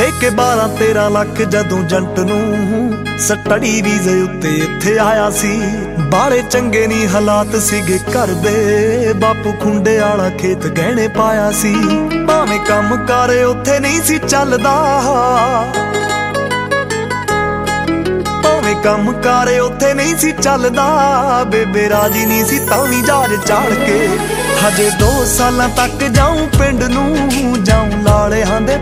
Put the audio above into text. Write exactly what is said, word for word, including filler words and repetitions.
ਦੇ के बारह तेरह लख जदों जंट नूं स्टडी वीजे उत्ते इत्थे आया सी। बाले चंगे नी हालात सीगे घर दे, बापू खुंडे आला खेत गहने पाया सी। भावें कम कारे उत्थे नहीं सी चलदा, भावें कम कारे उत्थे नहीं सी चलदा। बेबे राजी नहीं सी तां वी जहाज चाड़ के हजे दो सालां तक जाऊं पिंड नूं, जाऊं लालेहां दे